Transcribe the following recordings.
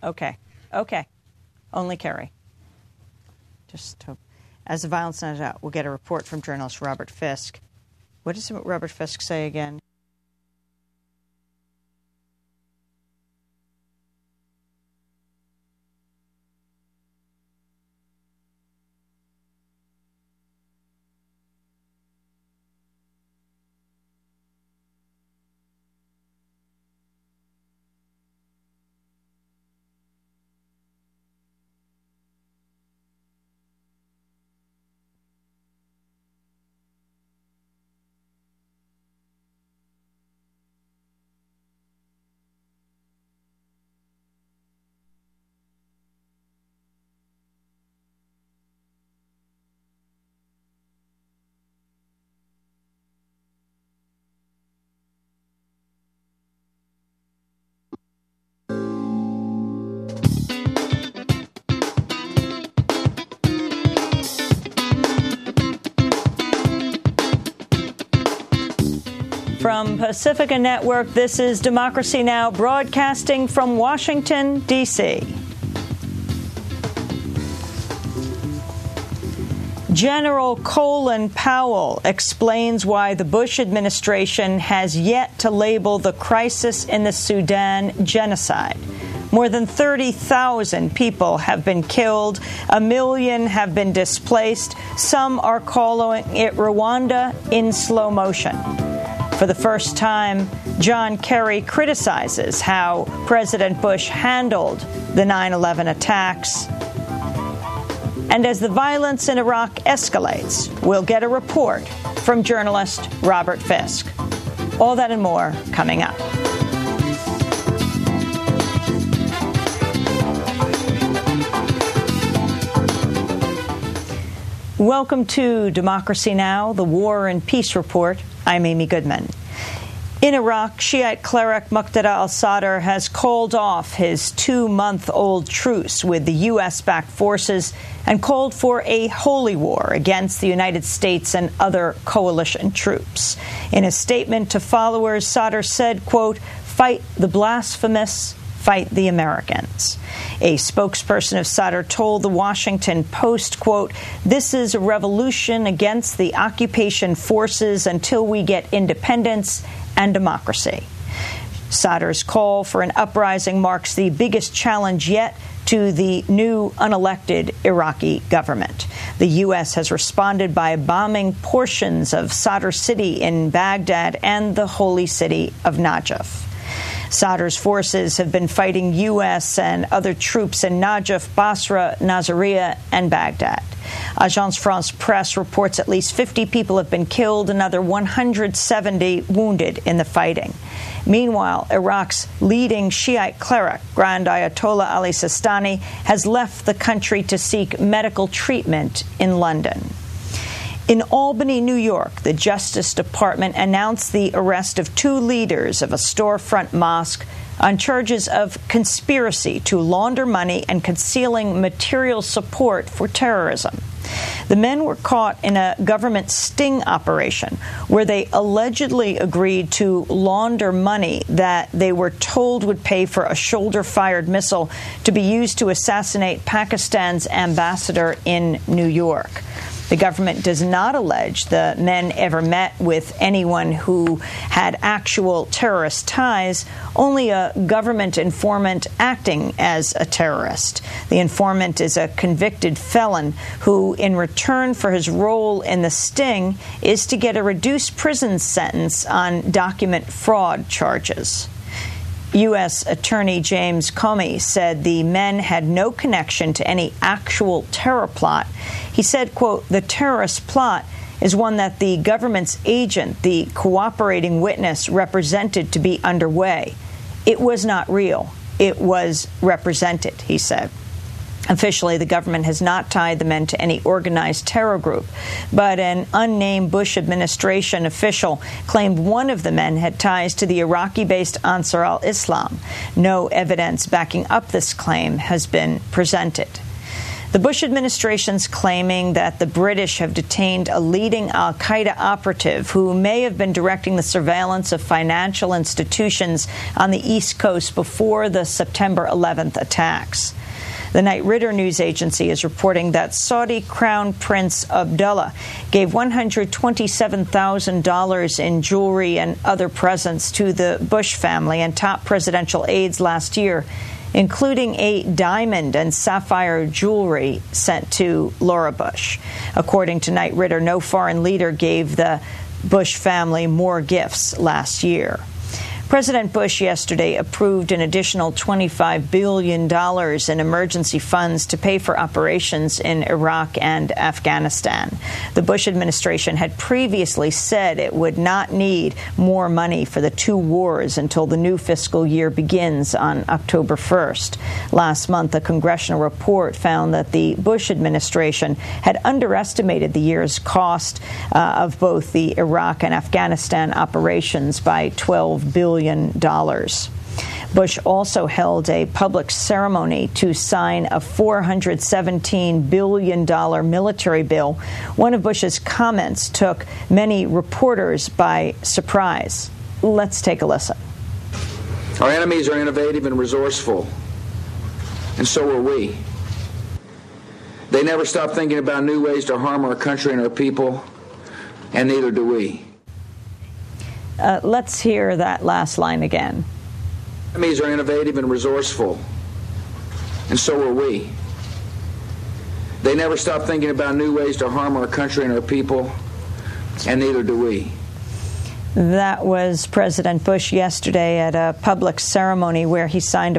Okay. Only Kerry. Just hope. As the violence nuns out, we'll get a report from journalist Robert Fisk. What does Robert Fisk say again? From Pacifica Network, this is Democracy Now!, broadcasting from Washington, D.C. General Colin Powell explains why the Bush administration has yet to label the crisis in the Sudan genocide. More than 30,000 people have been killed. 1 million have been displaced. Some are calling it Rwanda in slow motion. For the first time, John Kerry criticizes how President Bush handled the 9/11 attacks. And as the violence in Iraq escalates, we'll get a report from journalist Robert Fisk. All that and more coming up. Welcome to Democracy Now!, the War and Peace Report. I'm Amy Goodman. In Iraq, Shiite cleric Muqtada al-Sadr has called off his 2-month-old truce with the U.S.-backed forces and called for a holy war against the United States and other coalition troops. In a statement to followers, Sadr said, quote, "Fight the blasphemous, fight the Americans." A spokesperson of Sadr told the Washington Post, quote, "This is a revolution against the occupation forces until we get independence and democracy." Sadr's call for an uprising marks the biggest challenge yet to the new unelected Iraqi government. The U.S. has responded by bombing portions of Sadr City in Baghdad and the holy city of Najaf. Sadr's forces have been fighting U.S. and other troops in Najaf, Basra, Nasiriyah, and Baghdad. Agence France Presse reports at least 50 people have been killed, another 170 wounded in the fighting. Meanwhile, Iraq's leading Shiite cleric, Grand Ayatollah Ali Sistani, has left the country to seek medical treatment in London. In Albany, New York, the Justice Department announced the arrest of 2 leaders of a storefront mosque on charges of conspiracy to launder money and concealing material support for terrorism. The men were caught in a government sting operation where they allegedly agreed to launder money that they were told would pay for a shoulder-fired missile to be used to assassinate Pakistan's ambassador in New York. The government does not allege the men ever met with anyone who had actual terrorist ties, only a government informant acting as a terrorist. The informant is a convicted felon who, in return for his role in the sting, is to get a reduced prison sentence on document fraud charges. U.S. Attorney James Comey said the men had no connection to any actual terror plot. He said, quote, "The terrorist plot is one that the government's agent, the cooperating witness, represented to be underway. It was not real. It was represented," he said. Officially, the government has not tied the men to any organized terror group, but an unnamed Bush administration official claimed one of the men had ties to the Iraqi-based Ansar al-Islam. No evidence backing up this claim has been presented. The Bush administration's claiming that the British have detained a leading al-Qaeda operative who may have been directing the surveillance of financial institutions on the East Coast before the September 11th attacks. The Knight Ridder news agency is reporting that Saudi Crown Prince Abdullah gave $127,000 in jewelry and other presents to the Bush family and top presidential aides last year, including a diamond and sapphire jewelry sent to Laura Bush. According to Knight Ridder, no foreign leader gave the Bush family more gifts last year. President Bush yesterday approved an additional $25 billion in emergency funds to pay for operations in Iraq and Afghanistan. The Bush administration had previously said it would not need more money for the two wars until the new fiscal year begins on October 1st. Last month, a congressional report found that the Bush administration had underestimated the year's cost of both the Iraq and Afghanistan operations by $12 billion. Bush also held a public ceremony to sign a $417 billion military bill. One of Bush's comments took many reporters by surprise. Let's take a listen. Our enemies are innovative and resourceful, and so are we. They never stop thinking about new ways to harm our country and our people, and neither do we. Let's hear that last line again. Enemies are innovative and resourceful, and so are we. They never stop thinking about new ways to harm our country and our people, and neither do we. That was President Bush yesterday at a public ceremony where he signed a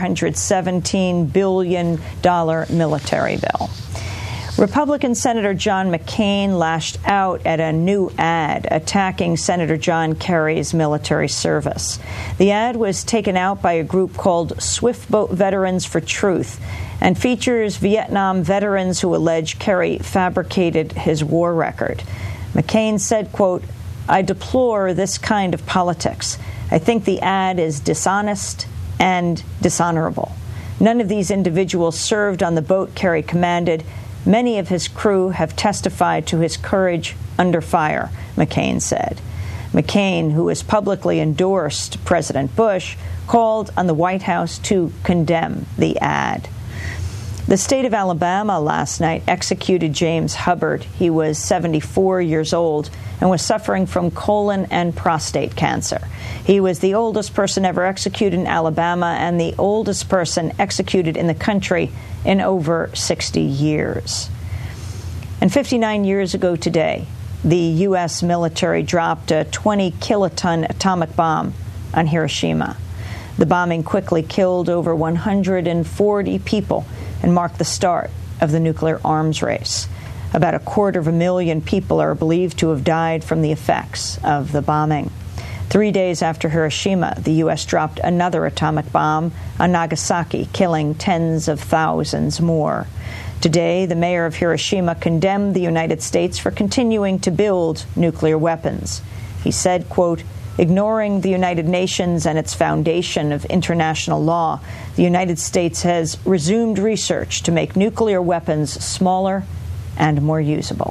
$417 billion military bill. Republican Senator John McCain lashed out at a new ad attacking Senator John Kerry's military service. The ad was taken out by a group called Swiftboat Veterans for Truth and features Vietnam veterans who allege Kerry fabricated his war record. McCain said, quote, "I deplore this kind of politics. I think the ad is dishonest and dishonorable. None of these individuals served on the boat Kerry commanded. Many of his crew have testified to his courage under fire," McCain said. McCain, who has publicly endorsed President Bush, called on the White House to condemn the ad. The state of Alabama last night executed James Hubbard. He was 74 years old and was suffering from colon and prostate cancer. He was the oldest person ever executed in Alabama and the oldest person executed in the country in over 60 years. And 59 years ago today, the U.S. military dropped a 20-kiloton atomic bomb on Hiroshima. The bombing quickly killed over 140 people and marked the start of the nuclear arms race. About 250,000 people are believed to have died from the effects of the bombing. 3 days after Hiroshima, the U.S. dropped another atomic bomb on Nagasaki, killing tens of thousands more. Today, the mayor of Hiroshima condemned the United States for continuing to build nuclear weapons. He said, quote, "Ignoring the United Nations and its foundation of international law, the United States has resumed research to make nuclear weapons smaller and more usable."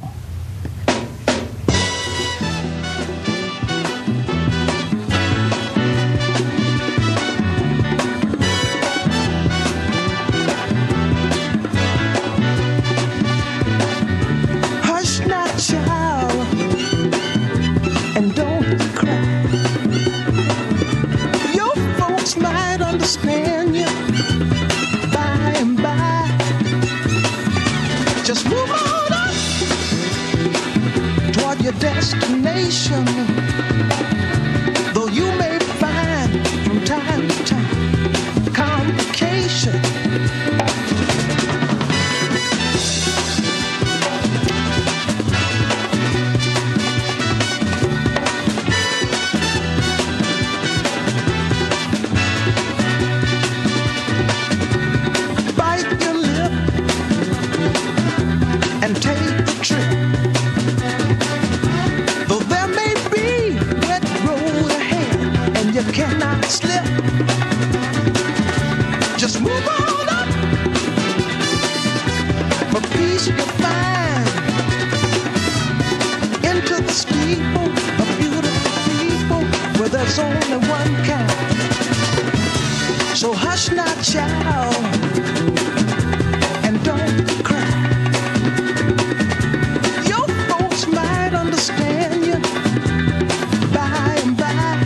Hush now, child, and don't cry. Your folks might understand you by and by. Just move on up toward your destination. Though you may find from time to time complication. Bite your lip and take the trip. Though there may be wet road ahead and you cannot slip, just move on up there's only one kind. So hush not, child, and don't cry. Your folks might understand you by and by.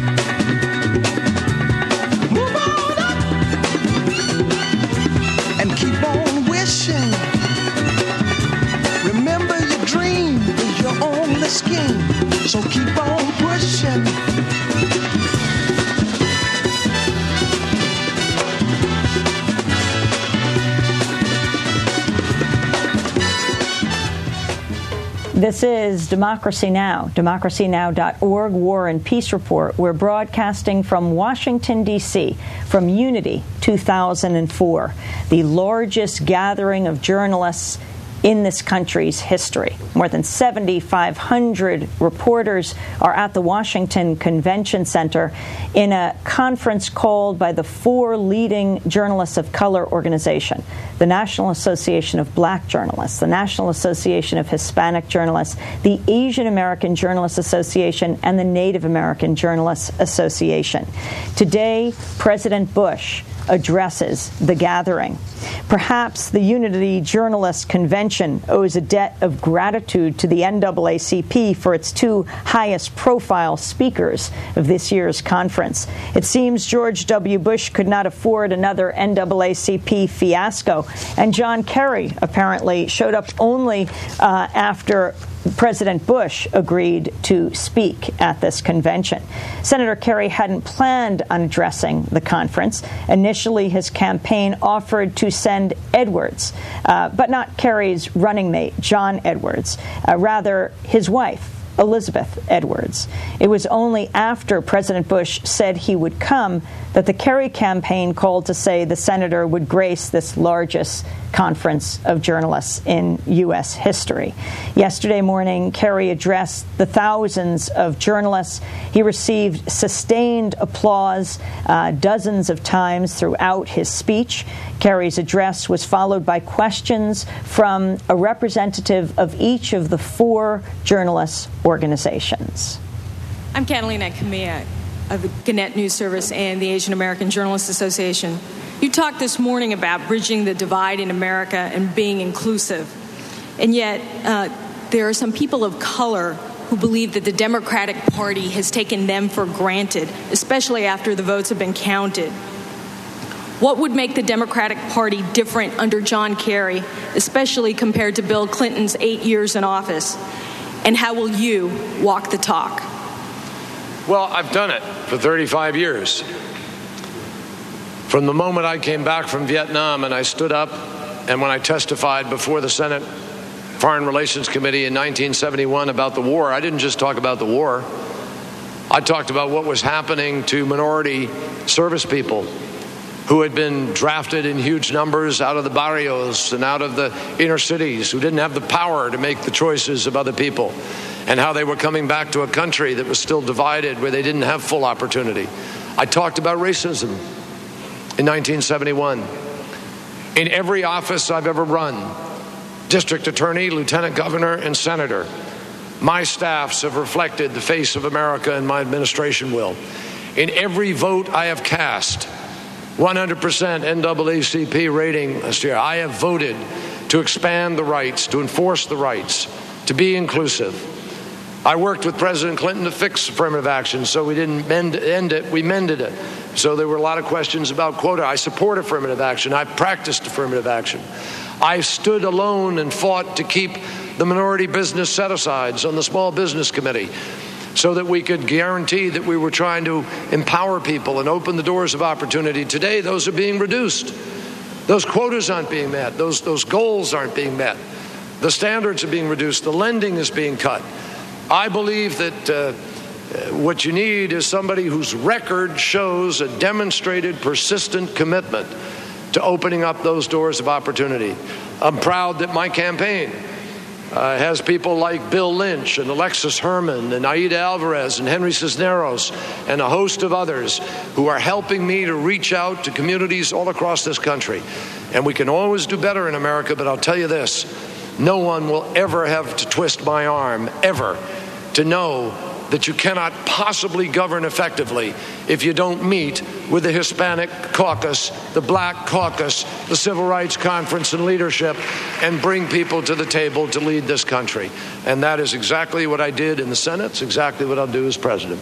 Move on up and keep on wishing. Remember, your dream is your only scheme, so keep on pushing. This is Democracy Now!, democracynow.org War and Peace Report. We're broadcasting from Washington, D.C., from Unity 2004, the largest gathering of journalists in this country's history. More than 7,500 reporters are at the Washington Convention Center in a conference called by the four leading journalists of color organization: the National Association of Black Journalists, the National Association of Hispanic Journalists, the Asian American Journalists Association, and the Native American Journalists Association. Today, President Bush addresses the gathering. Perhaps the Unity Journalists Convention owes a debt of gratitude to the NAACP for its two highest-profile speakers of this year's conference. It seems George W. Bush could not afford another NAACP fiasco, and John Kerry apparently showed up only after President Bush agreed to speak at this convention. Senator Kerry hadn't planned on addressing the conference. Initially, his campaign offered to send Edwards, but not Kerry's running mate, John Edwards, rather his wife, Elizabeth Edwards. It was only after President Bush said he would come that the Kerry campaign called to say the senator would grace this largest conference of journalists in U.S. history. Yesterday morning, Kerry addressed the thousands of journalists. He received sustained applause dozens of times throughout his speech. Kerry's address was followed by questions from a representative of each of the four journalists' organizations. I'm Catalina Camilla of the Gannett News Service and the Asian American Journalists Association. You talked this morning about bridging the divide in America and being inclusive. And yet, there are some people of color who believe that the Democratic Party has taken them for granted, especially after the votes have been counted. What would make the Democratic Party different under John Kerry, especially compared to Bill Clinton's 8 years in office? And how will you walk the talk? Well, I've done it for 35 years. From the moment I came back from Vietnam and I stood up, and when I testified before the Senate Foreign Relations Committee in 1971 about the war, I didn't just talk about the war. I talked about what was happening to minority service people who had been drafted in huge numbers out of the barrios and out of the inner cities, who didn't have the power to make the choices of other people, and how they were coming back to a country that was still divided, where they didn't have full opportunity. I talked about racism in 1971. In every office I've ever run, district attorney, lieutenant governor, and senator, my staffs have reflected the face of America, and my administration will. In every vote I have cast, 100% NAACP rating last year, I have voted to expand the rights, to enforce the rights, to be inclusive. I worked with President Clinton to fix affirmative action, so we didn't end it, we mended it. So there were a lot of questions about quota. I support affirmative action. I practiced affirmative action. I stood alone and fought to keep the minority business set-asides on the Small Business Committee so that we could guarantee that we were trying to empower people and open the doors of opportunity. Today, those are being reduced. Those quotas aren't being met. Those goals aren't being met. The standards are being reduced. The lending is being cut. I believe that what you need is somebody whose record shows a demonstrated, persistent commitment to opening up those doors of opportunity. I'm proud that my campaign has people like Bill Lynch and Alexis Herman and Aida Alvarez and Henry Cisneros and a host of others who are helping me to reach out to communities all across this country. And we can always do better in America, but I'll tell you this, no one will ever have to twist my arm, ever, to know that you cannot possibly govern effectively if you don't meet with the Hispanic caucus, the Black caucus, the Civil Rights Conference and leadership, and bring people to the table to lead this country. And that is exactly what I did in the Senate. It's exactly what I'll do as president.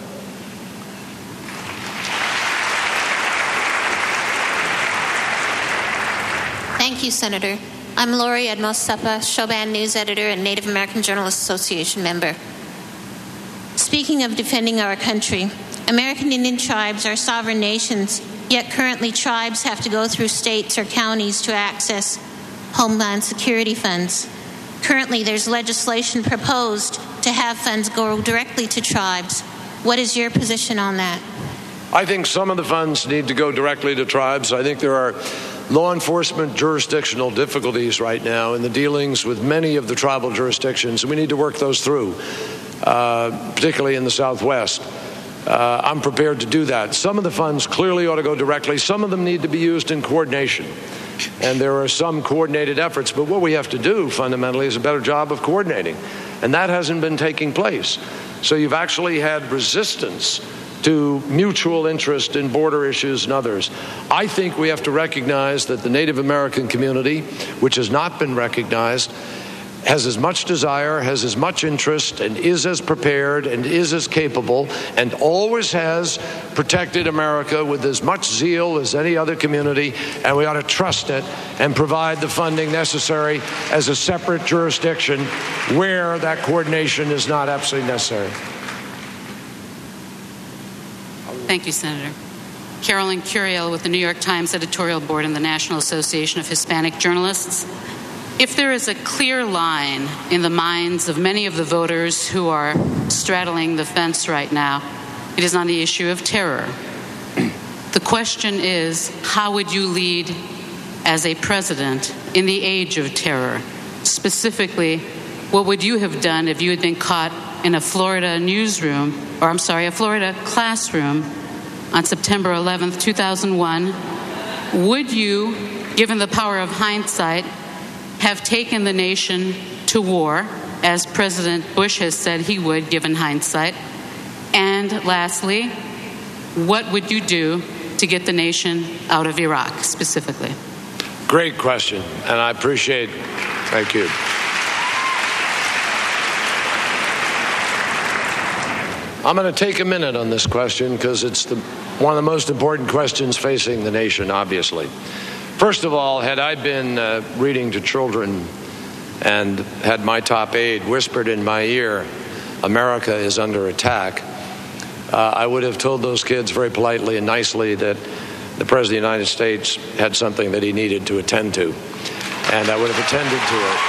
Thank you, Senator. I'm Lori Edmos-Seppa, Shoban News Editor and Native American Journalists Association member. Speaking of defending our country, American Indian tribes are sovereign nations, yet currently tribes have to go through states or counties to access Homeland Security funds. Currently, there's legislation proposed to have funds go directly to tribes. What is your position on that? I think some of the funds need to go directly to tribes. I think there are law enforcement jurisdictional difficulties right now in the dealings with many of the tribal jurisdictions, and we need to work those through, particularly in the Southwest. I'm prepared to do that. Some of the funds clearly ought to go directly. Some of them need to be used in coordination, and there are some coordinated efforts. But what we have to do, fundamentally, is a better job of coordinating, and that hasn't been taking place. So you've actually had resistance to mutual interest in border issues and others. I think we have to recognize that the Native American community, which has not been recognized, has as much desire, has as much interest, and is as prepared and is as capable, and always has protected America with as much zeal as any other community, and we ought to trust it and provide the funding necessary as a separate jurisdiction where that coordination is not absolutely necessary. Thank you, Senator. Carolyn Curiel with the New York Times editorial board and the National Association of Hispanic Journalists. If there is a clear line in the minds of many of the voters who are straddling the fence right now, it is on the issue of terror. The question is, how would you lead as a president in the age of terror? Specifically, what would you have done if you had been caught in a Florida classroom on September 11th, 2001? Would you, given the power of hindsight, have taken the nation to war, as President Bush has said he would, given hindsight? And lastly, what would you do to get the nation out of Iraq, specifically? Great question, and I appreciate. Thank you. I'm going to take a minute on this question because it's one of the most important questions facing the nation, obviously. First of all, had I been reading to children and had my top aide whispered in my ear, "America is under attack," I would have told those kids very politely and nicely that the President of the United States had something that he needed to attend to, and I would have attended to it.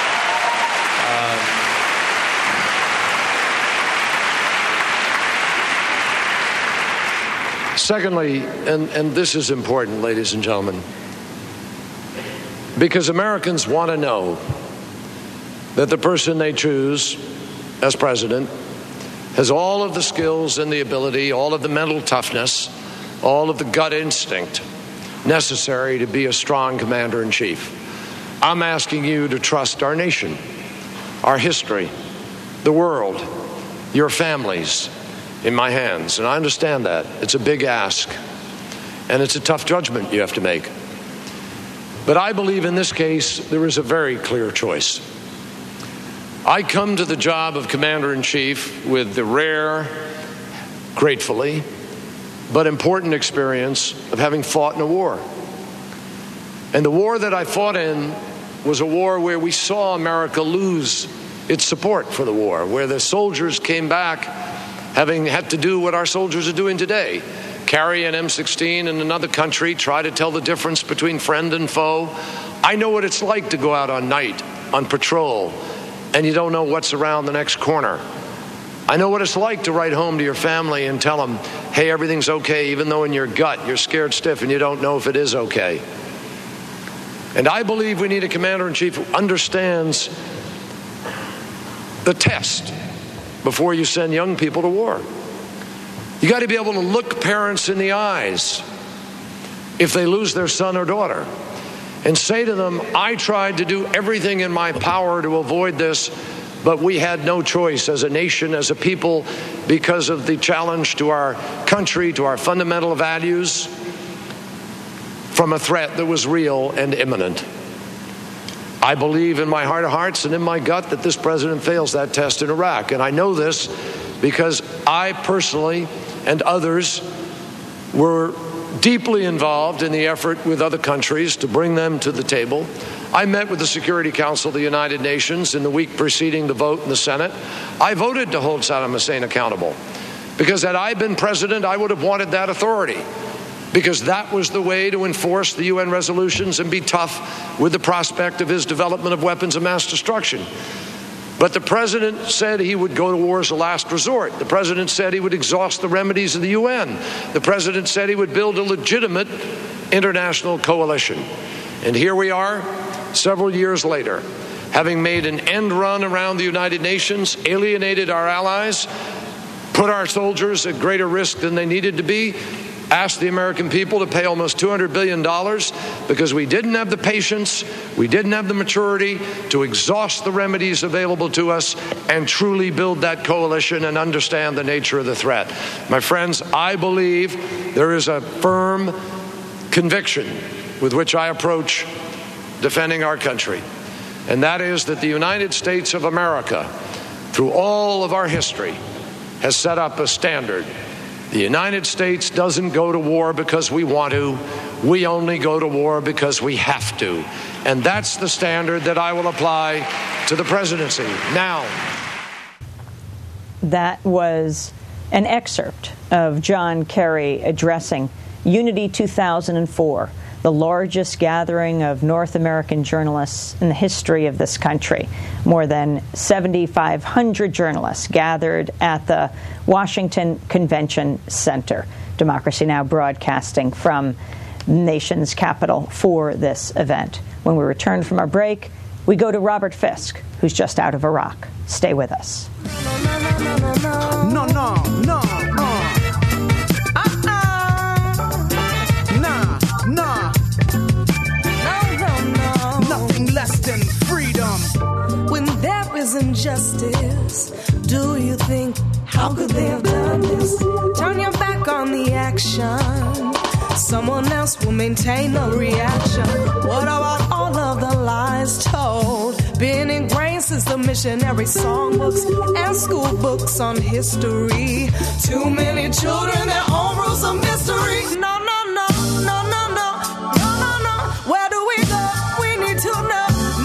Secondly, and this is important, ladies and gentlemen, because Americans want to know that the person they choose as president has all of the skills and the ability, all of the mental toughness, all of the gut instinct necessary to be a strong commander-in-chief. I'm asking you to trust our nation, our history, the world, your families, in my hands. And I understand that. It's a big ask. And it's a tough judgment you have to make. But I believe in this case, there is a very clear choice. I come to the job of Commander-in-Chief with the rare, gratefully, but important experience of having fought in a war. And the war that I fought in was a war where we saw America lose its support for the war, where the soldiers came back having had to do what our soldiers are doing today, carry an M16 in another country, try to tell the difference between friend and foe. I know what it's like to go out on night, on patrol, and you don't know what's around the next corner. I know what it's like to write home to your family and tell them, hey, everything's okay, even though in your gut you're scared stiff and you don't know if it is okay. And I believe we need a commander-in-chief who understands the test before you send young people to war. You got to be able to look parents in the eyes if they lose their son or daughter and say to them, I tried to do everything in my power to avoid this, But we had no choice as a nation, as a people, because of the challenge to our country, to our fundamental values, from a threat that was real and imminent. I believe in my heart of hearts and in my gut that this president fails that test in Iraq. And I know this because I personally and others were deeply involved in the effort with other countries to bring them to the table. I met with the Security Council of the United Nations in the week preceding the vote in the Senate. I voted to hold Saddam Hussein accountable because had I been president, I would have wanted that authority, because that was the way to enforce the UN resolutions and be tough with the prospect of his development of weapons of mass destruction. But the president said he would go to war as a last resort. The president said he would exhaust the remedies of the UN. The president said he would build a legitimate international coalition. And here we are, several years later, having made an end run around the United Nations, alienated our allies, put our soldiers at greater risk than they needed to be, asked the American people to pay almost $200 billion because we didn't have the patience, we didn't have the maturity to exhaust the remedies available to us and truly build that coalition and understand the nature of the threat. My friends, I believe there is a firm conviction with which I approach defending our country, and that is that the United States of America, through all of our history, has set up a standard. The United States doesn't go to war because we want to. We only go to war because we have to. And that's the standard that I will apply to the presidency now. That was an excerpt of John Kerry addressing Unity 2004, the largest gathering of North American journalists in the history of this country. More than 7,500 journalists gathered at the Washington Convention Center. Democracy Now! Broadcasting from the nation's capital for this event. When we return from our break, we go to Robert Fisk, who's just out of Iraq. Stay with us. Less than freedom. When there is injustice, do you think, how could they have done this? Turn your back on the action. Someone else will maintain the reaction. What about all of the lies told? Been ingrained since the missionary songbooks and school books on history. Too many children, their own rules of mystery. No, no, no, no, no, no, no, no, no. Where do we go? We need to know.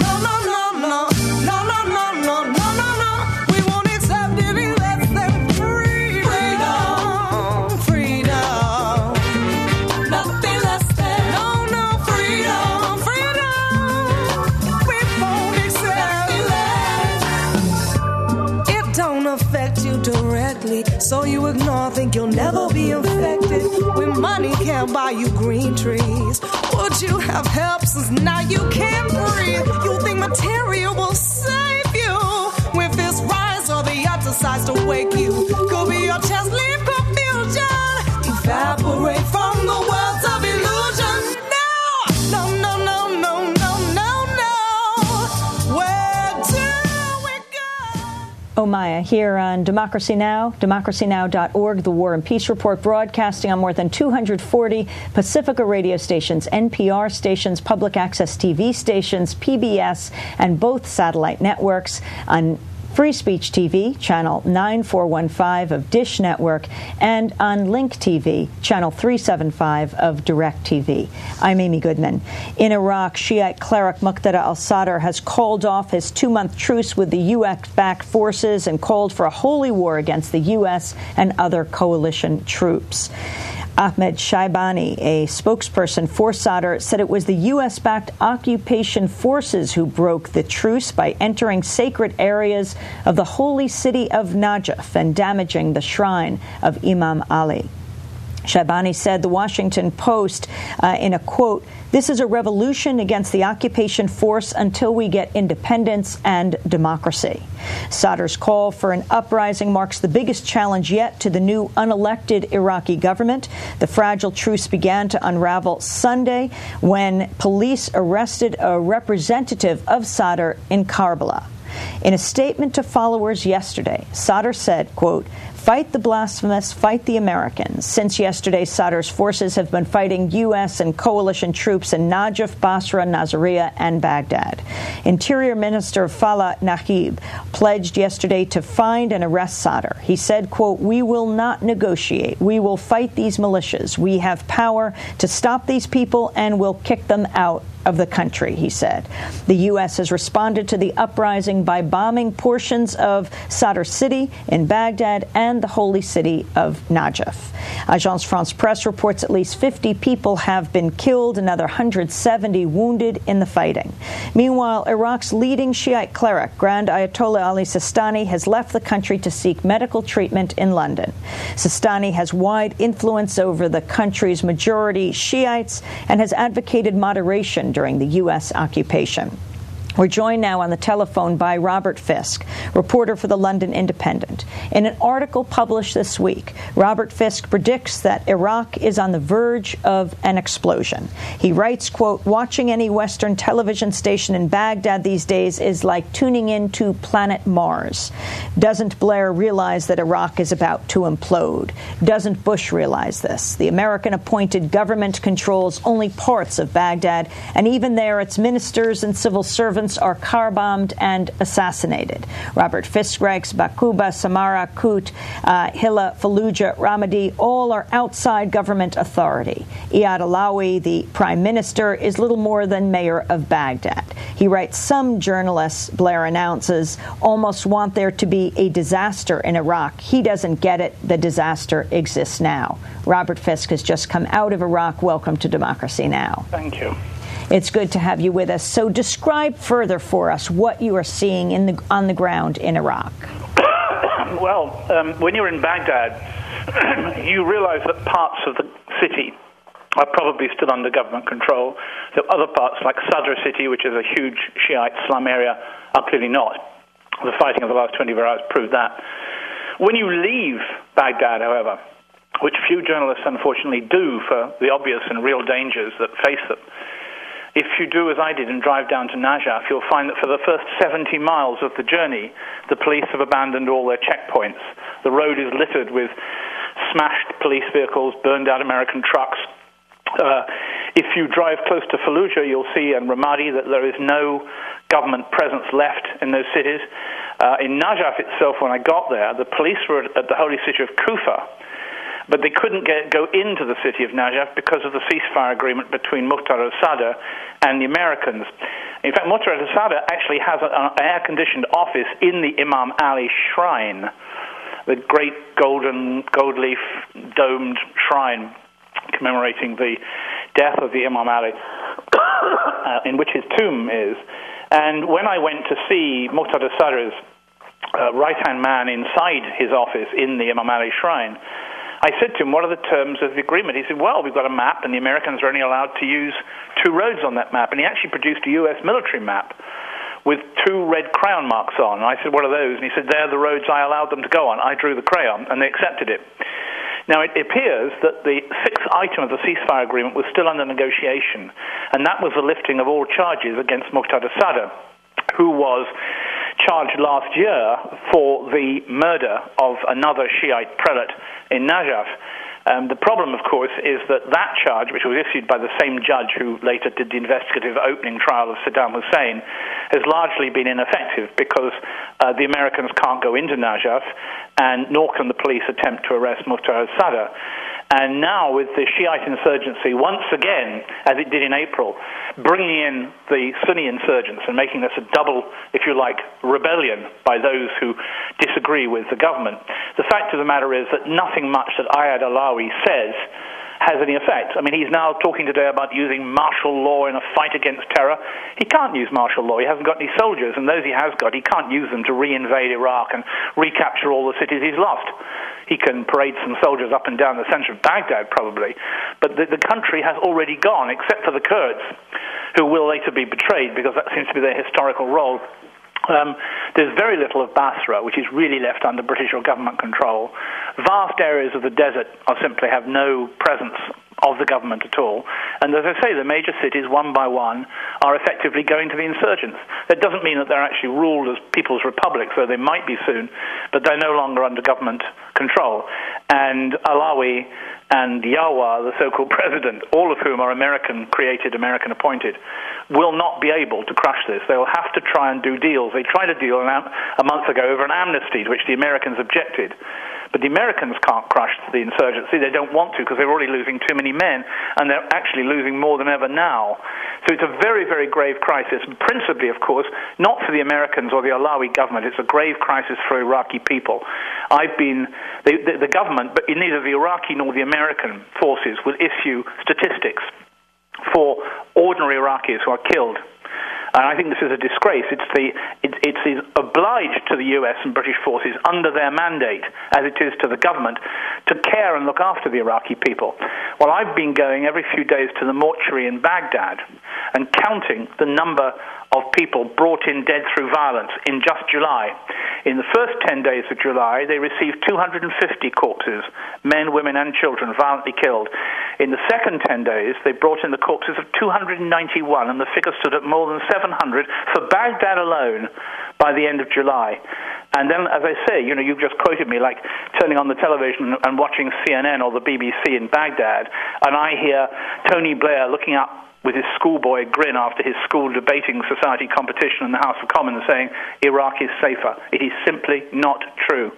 So you ignore, think you'll never be infected. When money can't buy you green trees, would you have help since now you can't breathe? You think material will save you? With this rise or the exercise to wake you, could be your chance, leave confusion, evaporate from the worlds of illusion. No, no, no, no, no, no, no. Where do we go? Omaya here on Democracy Now!, democracynow.org, the War and Peace Report, broadcasting on more than 240 Pacifica radio stations, NPR stations, public access TV stations, PBS, and both satellite networks, on Free Speech TV, channel 9415 of Dish Network, and on Link TV, channel 375 of Direct TV. I'm Amy Goodman. In Iraq, Shiite cleric Muqtada al-Sadr has called off his 2-month truce with the U.S.-backed forces and called for a holy war against the U.S. and other coalition troops. Ahmed Shaibani, a spokesperson for Sadr, said it was the U.S.-backed occupation forces who broke the truce by entering sacred areas of the holy city of Najaf and damaging the shrine of Imam Ali. Shaibani said the Washington Post, in a quote, "This is a revolution against the occupation force until we get independence and democracy." Sadr's call for an uprising marks the biggest challenge yet to the new unelected Iraqi government. The fragile truce began to unravel Sunday when police arrested a representative of Sadr in Karbala. In a statement to followers yesterday, Sadr said, quote, "Fight the blasphemous, fight the Americans." Since yesterday, Sadr's forces have been fighting U.S. and coalition troops in Najaf, Basra, Nasiriyah, and Baghdad. Interior Minister Falah Naqib pledged yesterday to find and arrest Sadr. He said, quote, "We will not negotiate. We will fight these militias. We have power to stop these people and will kick them out of the country," he said. The U.S. has responded to the uprising by bombing portions of Sadr city in Baghdad and the holy city of Najaf. Agence France Presse reports at least 50 people have been killed, another 170 wounded in the fighting. Meanwhile, Iraq's leading Shiite cleric, Grand Ayatollah Ali Sistani, has left the country to seek medical treatment in London. Sistani has wide influence over the country's majority Shiites and has advocated moderation during the U.S. occupation. We're joined now on the telephone by Robert Fisk, reporter for the London Independent. In an article published this week, Robert Fisk predicts that Iraq is on the verge of an explosion. He writes, quote, "Watching any Western television station in Baghdad these days is like tuning into planet Mars. Doesn't Blair realize that Iraq is about to implode? Doesn't Bush realize this? The American-appointed government controls only parts of Baghdad, and even there its ministers and civil servants are car-bombed and assassinated." Robert Fisk writes, Baquba, Samarra, Kut, Hilla, Fallujah, Ramadi, all are outside government authority. Iyad Alawi, the prime minister, is little more than mayor of Baghdad. He writes, "Some journalists," Blair announces, "almost want there to be a disaster in Iraq. He doesn't get it. The disaster exists now." Robert Fisk has just come out of Iraq. Welcome to Democracy Now! Thank you. It's good to have you with us. So describe further for us what you are seeing on the ground in Iraq. Well, when you're in Baghdad, you realize that parts of the city are probably still under government control. The other parts, like Sadr city, which is a huge Shiite slum area, are clearly not. The fighting of the last 24 hours proved that. When you leave Baghdad, however, which few journalists unfortunately do for the obvious and real dangers that face them, if you do as I did and drive down to Najaf, you'll find that for the first 70 miles of the journey, the police have abandoned all their checkpoints. The road is littered with smashed police vehicles, burned out American trucks. If you drive close to Fallujah, you'll see, and Ramadi, that there is no government presence left in those cities. In Najaf itself, when I got there, the police were at the holy city of Kufa, but they couldn't go into the city of Najaf because of the ceasefire agreement between Muqtada al-Sadr and the Americans. In fact, Muqtada al-Sadr actually has an air-conditioned office in the Imam Ali Shrine, the great gold-leaf domed shrine commemorating the death of the Imam Ali, in which his tomb is. And when I went to see Muqtada al-Sadr's right-hand man inside his office in the Imam Ali Shrine, I said to him, "What are the terms of the agreement?" He said, "Well, we've got a map, and the Americans are only allowed to use 2 roads on that map." And he actually produced a U.S. military map with 2 red crayon marks on. And I said, "What are those?" And he said, "They're the roads I allowed them to go on. I drew the crayon," and they accepted it. Now, it appears that the 6th item of the ceasefire agreement was still under negotiation, and that was the lifting of all charges against Muqtada al-Sadr, who was charged last year for the murder of another Shiite prelate in Najaf. The problem, of course, is that charge, which was issued by the same judge who later did the investigative opening trial of Saddam Hussein, has largely been ineffective because the Americans can't go into Najaf, and nor can the police attempt to arrest Muqtada al-Sadr. And now with the Shiite insurgency, once again, as it did in April, bringing in the Sunni insurgents and making this a double, if you like, rebellion by those who disagree with the government, the fact of the matter is that nothing much that Iyad Alawi says has any effect. I mean, he's now talking today about using martial law in a fight against terror. He can't use martial law. He hasn't got any soldiers, and those he has got, he can't use them to reinvade Iraq and recapture all the cities he's lost. He can parade some soldiers up and down the center of Baghdad, probably, but the country has already gone, except for the Kurds, who will later be betrayed because that seems to be their historical role. There's very little of Basra, which is really left under British or government control. Vast areas of the desert simply have no presence of the government at all. And as I say, the major cities, one by one, are effectively going to the insurgents. That doesn't mean that they're actually ruled as people's republics, though they might be soon, but they're no longer under government control. And Alawi and Yawa, the so-called president, all of whom are American-created, American-appointed, will not be able to crush this. They will have to try and do deals. They tried a deal a month ago over an amnesty to which the Americans objected. But the Americans can't crush the insurgency. They don't want to because they're already losing too many men, and they're actually losing more than ever now. So it's a very, very grave crisis, and principally, of course, not for the Americans or the Alawi government. It's a grave crisis for Iraqi people. The government, but neither the Iraqi nor the American forces will issue statistics for ordinary Iraqis who are killed. And I think this is a disgrace. It's obliged to the US and British forces under their mandate, as it is to the government, to care and look after the Iraqi people. Well, I've been going every few days to the mortuary in Baghdad and counting the number of people brought in dead through violence in just July. In the first 10 days of July, they received 250 corpses, men, women, and children violently killed. In the second 10 days, they brought in the corpses of 291, and the figure stood at more than 700 for Baghdad alone by the end of July. And then, as I say, you've just quoted me, like turning on the television and watching CNN or the BBC in Baghdad, and I hear Tony Blair looking up with his schoolboy grin after his school debating society competition in the House of Commons saying, Iraq is safer. It is simply not true.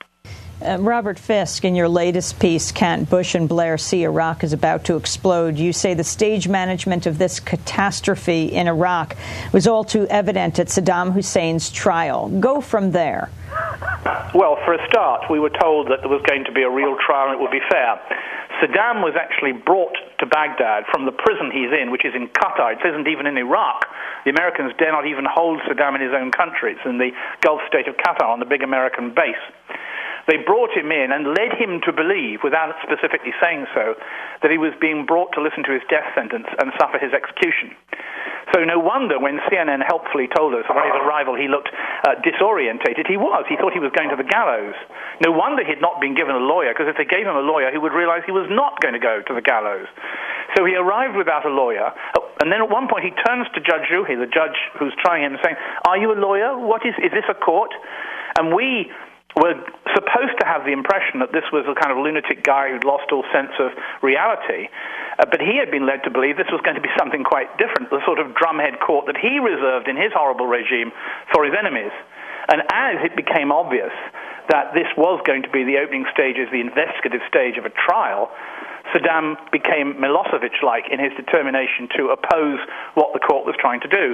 Robert Fisk, in your latest piece, Can't Bush and Blair See Iraq is About to Explode, you say the stage management of this catastrophe in Iraq was all too evident at Saddam Hussein's trial. Go from there. Well, for a start, we were told that there was going to be a real trial and it would be fair. Saddam was actually brought to Baghdad from the prison he's in, which is in Qatar. It isn't even in Iraq. The Americans dare not even hold Saddam in his own country. It's in the Gulf state of Qatar on the big American base. They brought him in and led him to believe, without specifically saying so, that he was being brought to listen to his death sentence and suffer his execution. So no wonder when CNN helpfully told us on his arrival he looked disorientated. He was. He thought he was going to the gallows. No wonder he'd not been given a lawyer, because if they gave him a lawyer, he would realize he was not going to go to the gallows. So he arrived without a lawyer, and then at one point he turns to Judge Juhi, the judge who's trying him, saying, "Are you a lawyer? Is this a court?" And we were supposed to have the impression that this was a kind of lunatic guy who'd lost all sense of reality, but he had been led to believe this was going to be something quite different, the sort of drumhead court that he reserved in his horrible regime for his enemies. And as it became obvious that this was going to be the opening stages, the investigative stage of a trial, Saddam became Milosevic-like in his determination to oppose what the court was trying to do.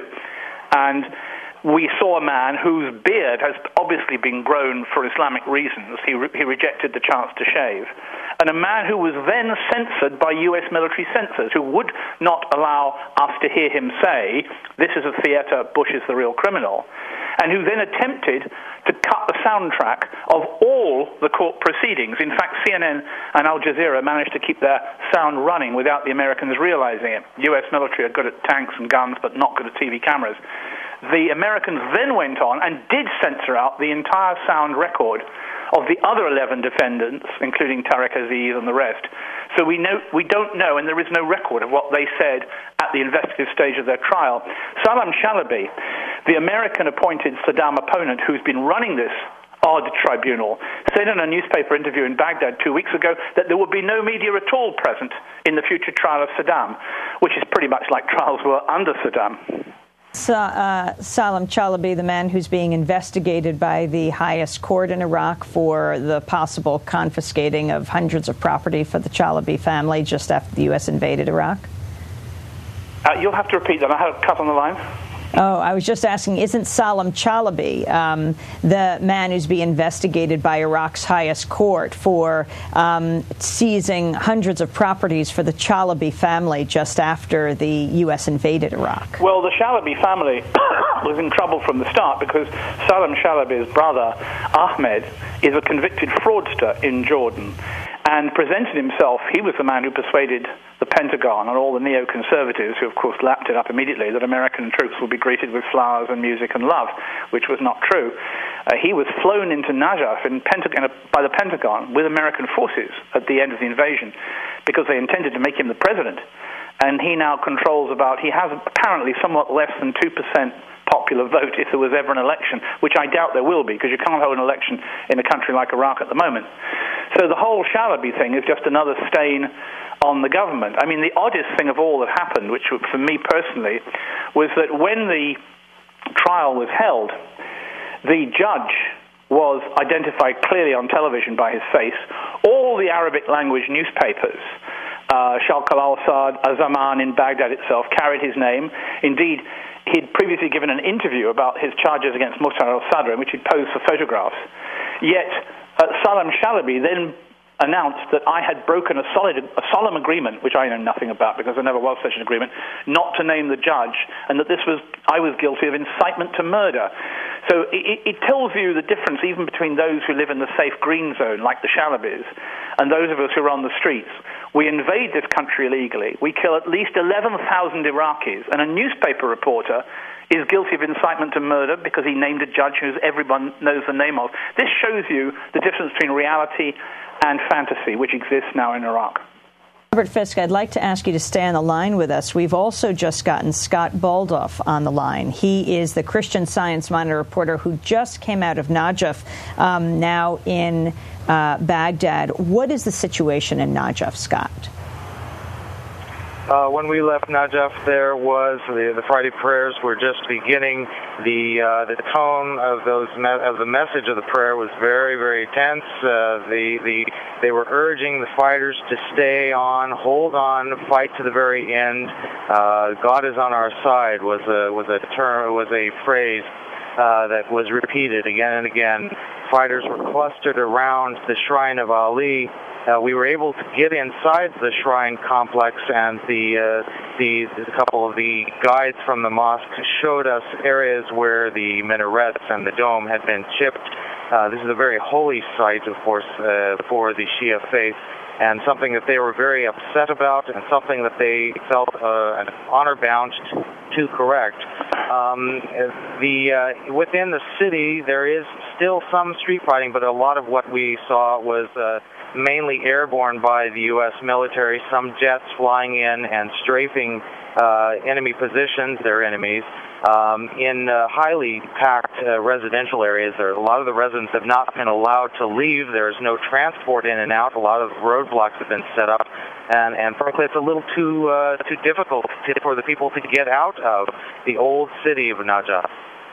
And we saw a man whose beard has obviously been grown for Islamic reasons. He rejected the chance to shave. And a man who was then censored by U.S. military censors, who would not allow us to hear him say, "This is a theater, Bush is the real criminal," and who then attempted to cut the soundtrack of all the court proceedings. In fact, CNN and Al Jazeera managed to keep their sound running without the Americans realizing it. U.S. military are good at tanks and guns, but not good at TV cameras. The Americans then went on and did censor out the entire sound record of the other 11 defendants, including Tariq Aziz and the rest. So we don't know, and there is no record of what they said at the investigative stage of their trial. Salam Chalabi, the American-appointed Saddam opponent who's been running this odd tribunal, said in a newspaper interview in Baghdad 2 weeks ago that there would be no media at all present in the future trial of Saddam, which is pretty much like trials were under Saddam. Salam Chalabi, the man who's being investigated by the highest court in Iraq for the possible confiscating of hundreds of property for the Chalabi family just after the U.S. invaded Iraq? You'll have to repeat that. I had a cut on the line. Oh, I was just asking, isn't Salam Chalabi the man who's being investigated by Iraq's highest court for seizing hundreds of properties for the Chalabi family just after the U.S. invaded Iraq? Well, the Chalabi family was in trouble from the start because Salam Chalabi's brother, Ahmed, is a convicted fraudster in Jordan. and presented himself. He was the man who persuaded the Pentagon and all the neoconservatives, who of course lapped it up immediately, that American troops would be greeted with flowers and music and love, which was not true. He was flown into Najaf by the Pentagon with American forces at the end of the invasion because they intended to make him the president. And he now controls he has apparently somewhat less than 2% popular vote if there was ever an election, which I doubt there will be, because you can't hold an election in a country like Iraq at the moment. So the whole Shalaby thing is just another stain on the government. I mean, the oddest thing of all that happened, which for me personally, was that when the trial was held, the judge was identified clearly on television by his face. All the Arabic language newspapers, Sharq al-Awsat, Zaman in Baghdad itself, carried his name. Indeed, he'd previously given an interview about his charges against Muhtar al-Sadr, in which he'd posed for photographs. Yet, Salam Shalaby then announced that I had broken a solemn agreement, which I know nothing about because there never was such an agreement, not to name the judge, and that I was guilty of incitement to murder. So it tells you the difference even between those who live in the safe green zone, like the Shalabis, and those of us who are on the streets. We invade this country illegally. We kill at least 11,000 Iraqis, and a newspaper reporter is guilty of incitement to murder because he named a judge who everyone knows the name of. This shows you the difference between reality and fantasy, which exists now in Iraq. Robert Fisk, I'd like to ask you to stay on the line with us. We've also just gotten Scott Baldoff on the line. He is the Christian Science Monitor reporter who just came out of Najaf, now in Baghdad. What is the situation in Najaf, Scott? When we left Najaf, there was the Friday prayers were just beginning. The tone of the message of the prayer was very, very tense. They were urging the fighters to stay on, hold on, fight to the very end. God is on our side was a phrase that was repeated again and again. Fighters were clustered around the shrine of Ali. We were able to get inside the shrine complex, and a couple of the guides from the mosque showed us areas where the minarets and the dome had been chipped. This is a very holy site, of course, for the Shia faith, and something that they were very upset about, and something that they felt honor-bound to correct. Within the city, there is still some street fighting, but a lot of what we saw was mainly airborne by the U.S. military, some jets flying in and strafing enemy positions, their enemies. In highly packed residential areas, a lot of the residents have not been allowed to leave. There's no transport in and out. A lot of roadblocks have been set up. And frankly, it's a little too difficult for the people to get out of the old city of Najaf.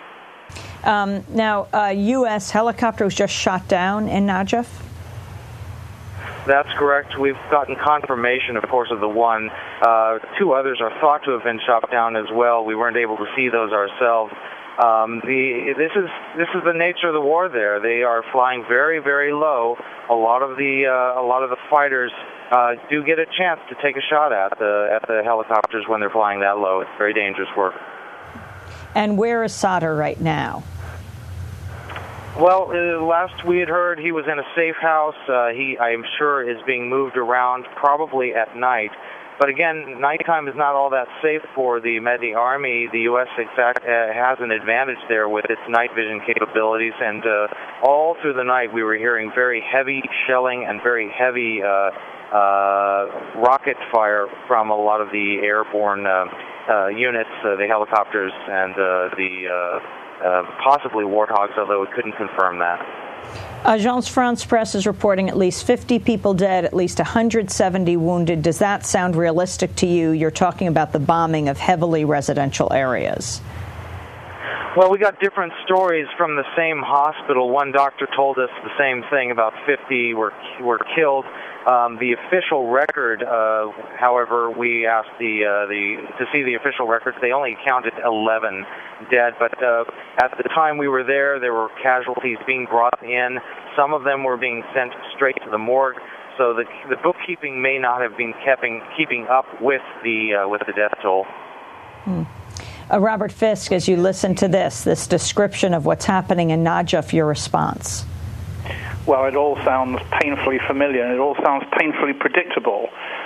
Now, a U.S. helicopter was just shot down in Najaf? That's correct. We've gotten confirmation, of course, of the one. Two others are thought to have been shot down as well. We weren't able to see those ourselves. This is the nature of the war there. They are flying very, very low. A lot of the fighters do get a chance to take a shot at the helicopters when they're flying that low. It's very dangerous work. And where is Sadr right now? Well, last we had heard he was in a safe house. He, I am sure, is being moved around, probably at night. But again, nighttime is not all that safe for the Mahdi army. The U.S. has an advantage there with its night vision capabilities, and all through the night we were hearing very heavy shelling and very heavy rocket fire from a lot of the airborne units, the helicopters, and possibly Warthogs, although we couldn't confirm that. Agence France-Presse is reporting at least 50 people dead, at least 170 wounded. Does that sound realistic to you? You're talking about the bombing of heavily residential areas. Well, we got different stories from the same hospital. One doctor told us the same thing, about 50 were killed. The official record, however, we asked to see the official records. They only counted 11 dead, but at the time we were there were casualties being brought in. Some of them were being sent straight to the morgue. So the bookkeeping may not have been keeping up with the death toll. Robert Fisk, as you listen to this description of what's happening in Najaf, your response? Well, it all sounds painfully familiar, and it all sounds painfully predictable.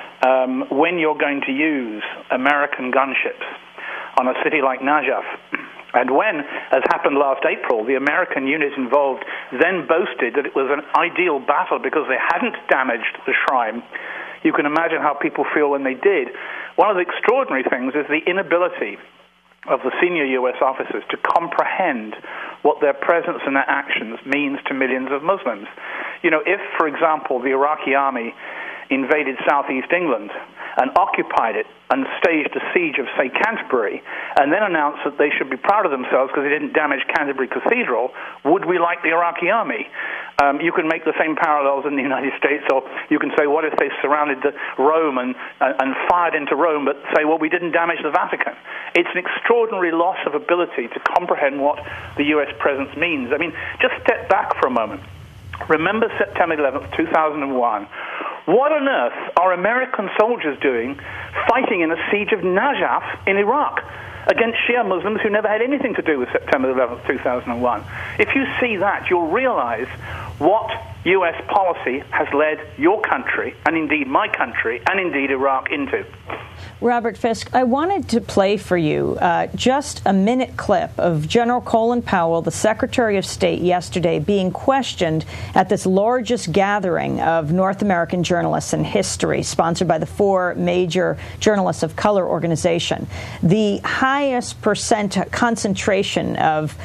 When you're going to use American gunships on a city like Najaf, and when, as happened last April, the American unit involved then boasted that it was an ideal battle because they hadn't damaged the shrine, you can imagine how people feel when they did. One of the extraordinary things is the inability of the senior U.S. officers to comprehend what their presence and their actions means to millions of Muslims. You know, if, for example, the Iraqi army invaded southeast England and occupied it and staged a siege of, say, Canterbury, and then announced that they should be proud of themselves because they didn't damage Canterbury Cathedral, would we like the Iraqi army? You can make the same parallels in the United States, or you can say, what if they surrounded Rome and fired into Rome, but say, well, we didn't damage the Vatican? It's an extraordinary loss of ability to comprehend what the U.S. presence means. I mean, just step back for a moment. Remember September 11th, 2001. What on earth are American soldiers doing fighting in a siege of Najaf in Iraq against Shia Muslims who never had anything to do with September 11th, 2001? If you see that, you'll realize what U.S. policy has led your country, and indeed my country, and indeed Iraq into. Robert Fisk, I wanted to play for you just a minute clip of General Colin Powell, the Secretary of State, yesterday being questioned at this largest gathering of North American journalists in history, sponsored by the 4 major journalists of color organization. The highest percent concentration of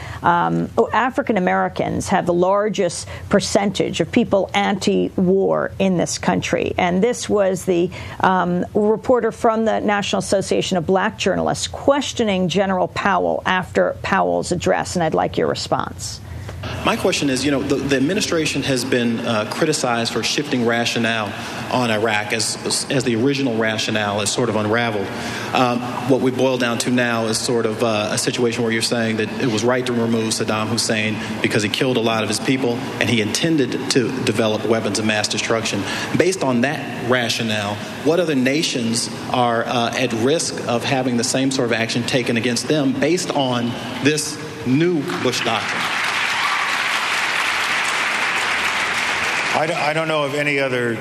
African Americans have the largest percentage of people anti-war in this country. And this was the reporter from the National Association of Black Journalists questioning General Powell after Powell's address, and I'd like your response. My question is, the administration has been criticized for shifting rationale on Iraq as the original rationale has sort of unraveled. What we boil down to now is sort of a situation where you're saying that it was right to remove Saddam Hussein because he killed a lot of his people and he intended to develop weapons of mass destruction. Based on that rationale, what other nations are at risk of having the same sort of action taken against them based on this new Bush doctrine? I don't know of any other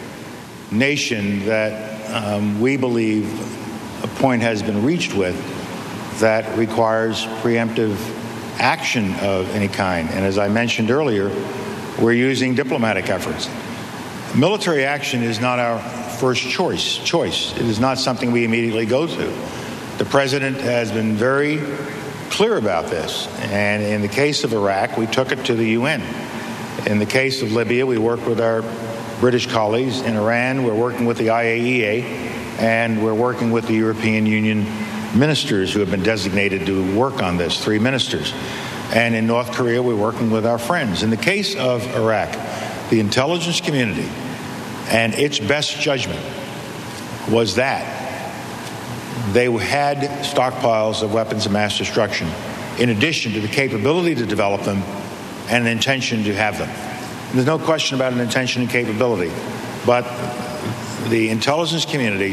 nation that we believe a point has been reached with that requires preemptive action of any kind. And as I mentioned earlier, we're using diplomatic efforts. Military action is not our first choice. It is not something we immediately go to. The president has been very clear about this. And in the case of Iraq, we took it to the UN. In the case of Libya, we worked with our British colleagues. In Iran, we're working with the IAEA, and we're working with the European Union ministers who have been designated to work on this, 3 ministers. And in North Korea, we're working with our friends. In the case of Iraq, the intelligence community and its best judgment was that they had stockpiles of weapons of mass destruction, in addition to the capability to develop them and an intention to have them. There's no question about an intention and capability, but the intelligence community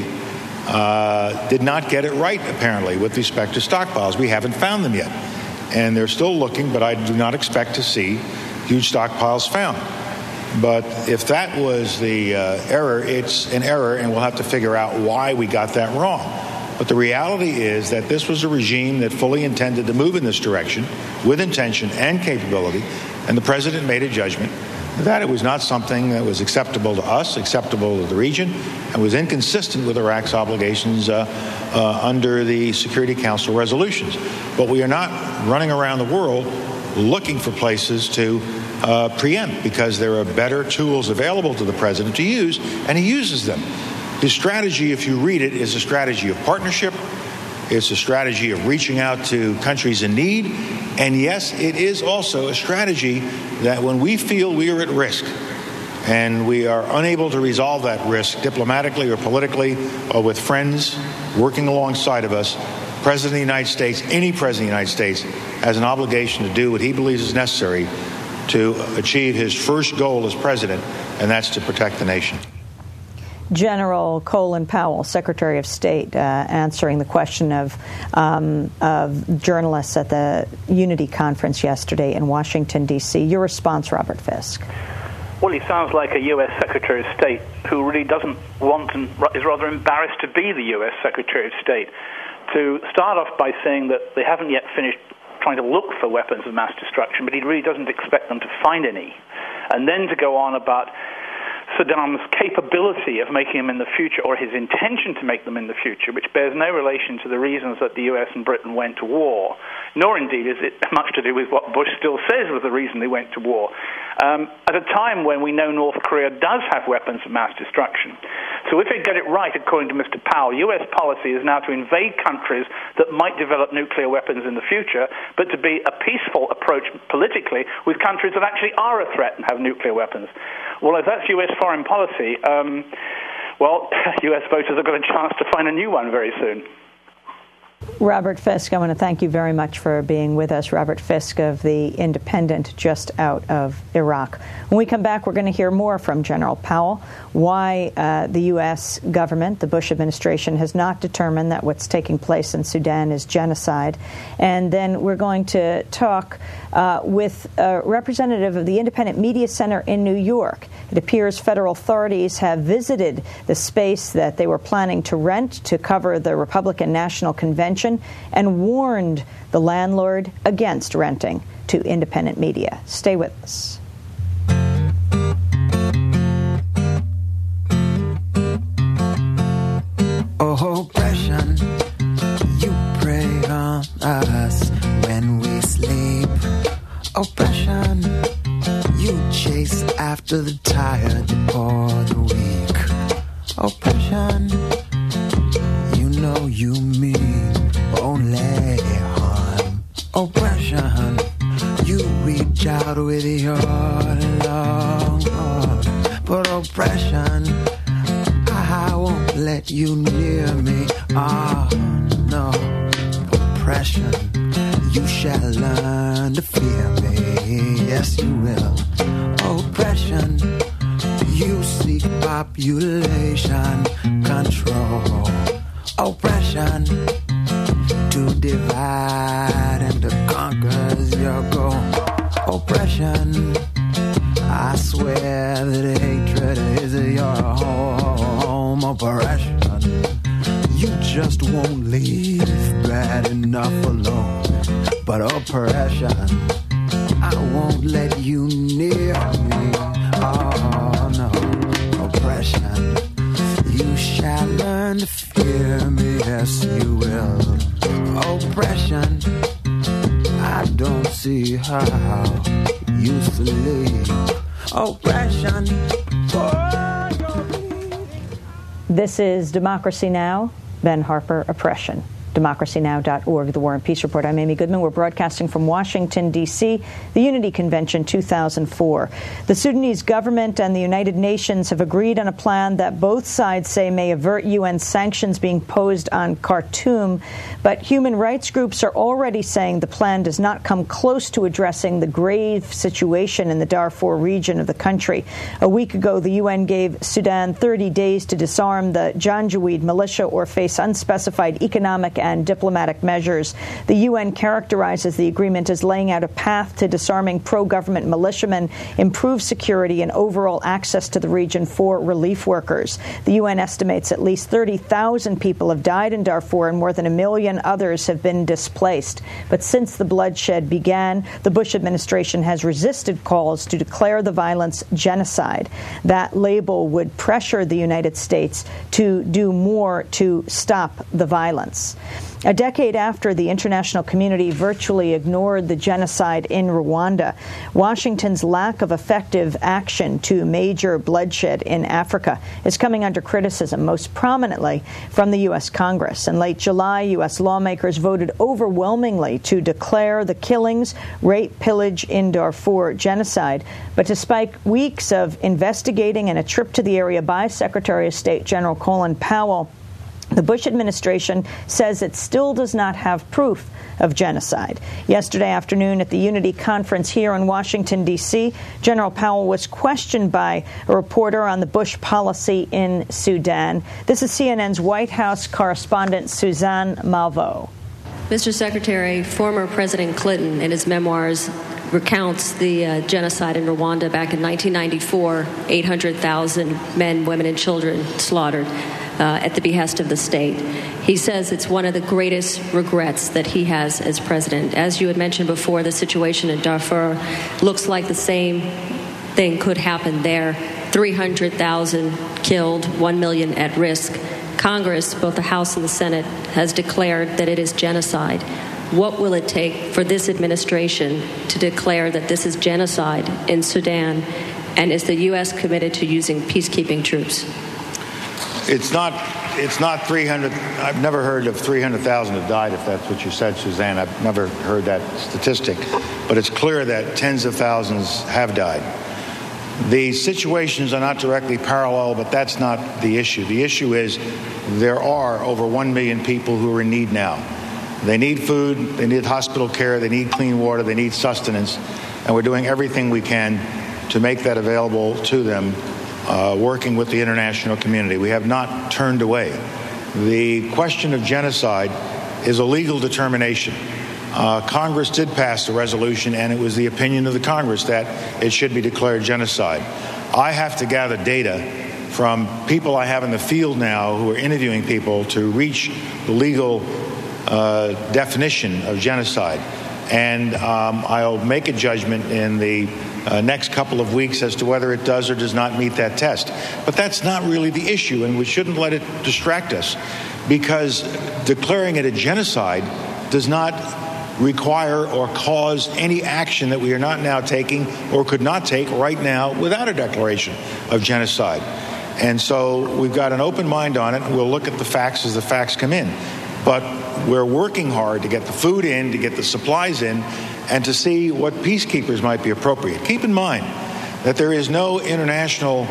did not get it right, apparently, with respect to stockpiles. We haven't found them yet, and they're still looking, but I do not expect to see huge stockpiles found. But if that was the error, it's an error, and we'll have to figure out why we got that wrong. But the reality is that this was a regime that fully intended to move in this direction with intention and capability, and the president made a judgment that it was not something that was acceptable to us, acceptable to the region, and was inconsistent with Iraq's obligations under the Security Council resolutions. But we are not running around the world looking for places to preempt, because there are better tools available to the president to use, and he uses them. His strategy, if you read it, is a strategy of partnership. It's a strategy of reaching out to countries in need. And yes, it is also a strategy that when we feel we are at risk and we are unable to resolve that risk diplomatically or politically or with friends working alongside of us, President of the United States, any President of the United States, has an obligation to do what he believes is necessary to achieve his first goal as president, and that's to protect the nation. General Colin Powell, Secretary of State, answering the question of journalists at the Unity Conference yesterday in Washington, D.C. Your response, Robert Fisk. Well, he sounds like a U.S. Secretary of State who really doesn't want and is rather embarrassed to be the U.S. Secretary of State. To start off by saying that they haven't yet finished trying to look for weapons of mass destruction, but he really doesn't expect them to find any. And then to go on about Saddam's capability of making them in the future, or his intention to make them in the future, which bears no relation to the reasons that the US and Britain went to war, nor indeed is it much to do with what Bush still says was the reason they went to war, at a time when we know North Korea does have weapons of mass destruction. So if they get it right, according to Mr. Powell, US policy is now to invade countries that might develop nuclear weapons in the future, but to be a peaceful approach politically with countries that actually are a threat and have nuclear weapons. Well, if that's US foreign policy, US voters have got a chance to find a new one very soon. Robert Fisk, I want to thank you very much for being with us. Robert Fisk of The Independent, just out of Iraq. When we come back, we're going to hear more from General Powell, why the U.S. government, the Bush administration, has not determined that what's taking place in Sudan is genocide. And then we're going to talk with a representative of the Independent Media Center in New York. It appears federal authorities have visited the space that they were planning to rent to cover the Republican National Convention and warned the landlord against renting to independent media. Stay with us. Oh, oppression, you prey on us when we sleep. Oppression, you chase after the tired or the weak. Oppression, you know you mean only harm. Oppression, you reach out with your long arm. But oppression, I won't let you near me. Oh no, oppression, you shall learn to fear me. Yes, you will. Oppression, you seek population control. Oppression, to divide and to conquer is your goal. Oppression, I swear that hatred is your home. Oppression, you just won't leave bad enough alone. But oppression, I won't let you near me. Oh no, oppression, you shall learn to fear me. Yes, you will. Oppression, I don't see how you sleep. Oppression. This is Democracy Now!, Ben Harper, Oppression. DemocracyNow.org, The War and Peace Report. I'm Amy Goodman. We're broadcasting from Washington, D.C., the Unity Convention 2004. The Sudanese government and the United Nations have agreed on a plan that both sides say may avert UN sanctions being posed on Khartoum, but human rights groups are already saying the plan does not come close to addressing the grave situation in the Darfur region of the country. A week ago, the UN gave Sudan 30 days to disarm the Janjaweed militia or face unspecified economic and diplomatic measures. The UN characterizes the agreement as laying out a path to disarming pro-government militiamen, improved security, and overall access to the region for relief workers. The UN estimates at least 30,000 people have died in Darfur and more than 1 million others have been displaced. But since the bloodshed began, the Bush administration has resisted calls to declare the violence genocide. That label would pressure the United States to do more to stop the violence. A decade after the international community virtually ignored the genocide in Rwanda, Washington's lack of effective action to major bloodshed in Africa is coming under criticism, most prominently from the U.S. Congress. In late July, U.S. lawmakers voted overwhelmingly to declare the killings, rape, pillage in Darfur genocide. But despite weeks of investigating and a trip to the area by Secretary of State General Colin Powell, the Bush administration says it still does not have proof of genocide. Yesterday afternoon at the Unity Conference here in Washington, D.C., General Powell was questioned by a reporter on the Bush policy in Sudan. This is CNN's White House correspondent, Suzanne Malveaux. Mr. Secretary, former President Clinton, in his memoirs, recounts the genocide in Rwanda back in 1994, 800,000 men, women, and children slaughtered at the behest of the state. He says it's one of the greatest regrets that he has as president. As you had mentioned before, the situation in Darfur looks like the same thing could happen there. 300,000 killed, 1 million at risk. Congress, both the House and the Senate, has declared that it is genocide. What will it take for this administration to declare that this is genocide in Sudan? And is the U.S. committed to using peacekeeping troops? It's not 300. I've never heard of 300,000 have died, if that's what you said, Suzanne. I've never heard that statistic. But it's clear that tens of thousands have died. The situations are not directly parallel, but that's not the issue. The issue is there are over 1 million people who are in need now. They need food, they need hospital care, they need clean water, they need sustenance, and we're doing everything we can to make that available to them, working with the international community. We have not turned away. The question of genocide is a legal determination. Congress did pass the resolution, and it was the opinion of the Congress that it should be declared genocide. I have to gather data from people I have in the field now who are interviewing people to reach the legal definition of genocide. And I'll make a judgment in the next couple of weeks as to whether it does or does not meet that test. But that's not really the issue, and we shouldn't let it distract us, because declaring it a genocide does not require or cause any action that we are not now taking or could not take right now without a declaration of genocide. And so we've got an open mind on it, and we'll look at the facts as the facts come in. But we're working hard to get the food in, to get the supplies in, and to see what peacekeepers might be appropriate. Keep in mind that there is no international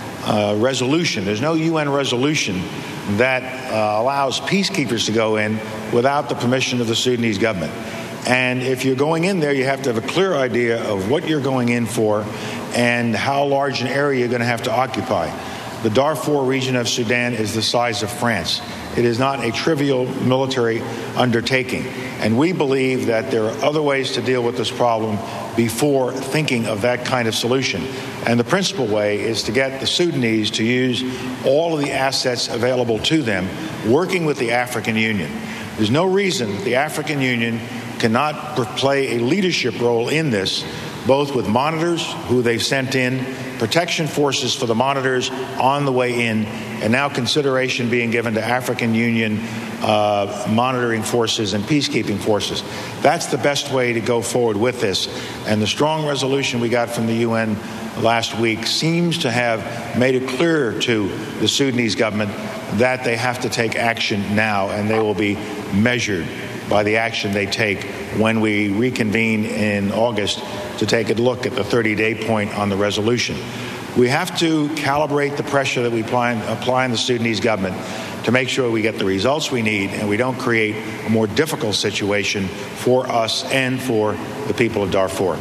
resolution, there's no UN resolution that allows peacekeepers to go in without the permission of the Sudanese government. And if you're going in there, you have to have a clear idea of what you're going in for and how large an area you're going to have to occupy. The Darfur region of Sudan is the size of France. It is not a trivial military undertaking. And we believe that there are other ways to deal with this problem before thinking of that kind of solution. And the principal way is to get the Sudanese to use all of the assets available to them, working with the African Union. There's no reason that the African Union cannot play a leadership role in this, both with monitors who they've sent in, protection forces for the monitors on the way in, and now consideration being given to African Union monitoring forces and peacekeeping forces. That's the best way to go forward with this. And the strong resolution we got from the UN last week seems to have made it clear to the Sudanese government that they have to take action now, and they will be measured by the action they take when we reconvene in August to take a look at the 30-day point on the resolution. We have to calibrate the pressure that we apply on the Sudanese government to make sure we get the results we need and we don't create a more difficult situation for us and for the people of Darfur.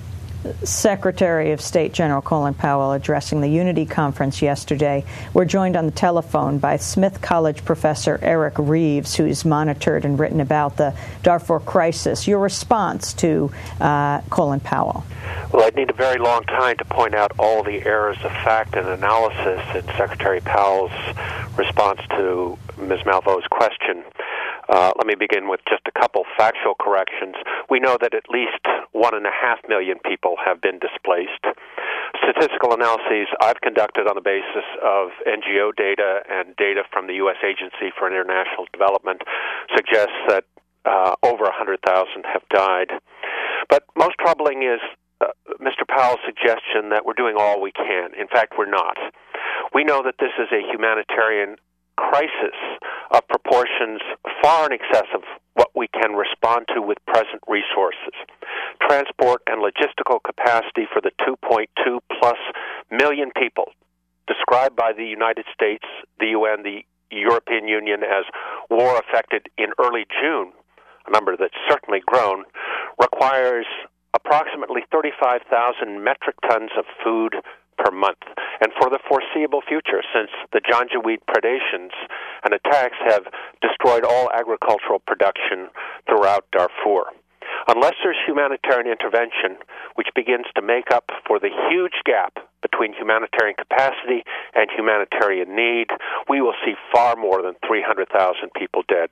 Secretary of State General Colin Powell addressing the Unity Conference yesterday. We're joined on the telephone by Smith College professor Eric Reeves, who's monitored and written about the Darfur crisis. Your response to Colin Powell? Well, I'd need a very long time to point out all the errors of fact and analysis in Secretary Powell's response to Ms. Malveau's question. Let me begin with just a couple factual corrections. We know that at least 1.5 million people have been displaced. Statistical analyses I've conducted on the basis of NGO data and data from the U.S. Agency for International Development suggests that over 100,000 have died. But most troubling is Mr. Powell's suggestion that we're doing all we can. In fact, we're not. We know that this is a humanitarian crisis of proportions far in excess of what we can respond to with present resources. Transport and logistical capacity for the 2.2 plus million people described by the United States, the UN, the European Union as war affected in early June, a number that's certainly grown, requires approximately 35,000 metric tons of food per month, and for the foreseeable future, since the Janjaweed predations and attacks have destroyed all agricultural production throughout Darfur. Unless there's humanitarian intervention, which begins to make up for the huge gap between humanitarian capacity and humanitarian need, we will see far more than 300,000 people dead.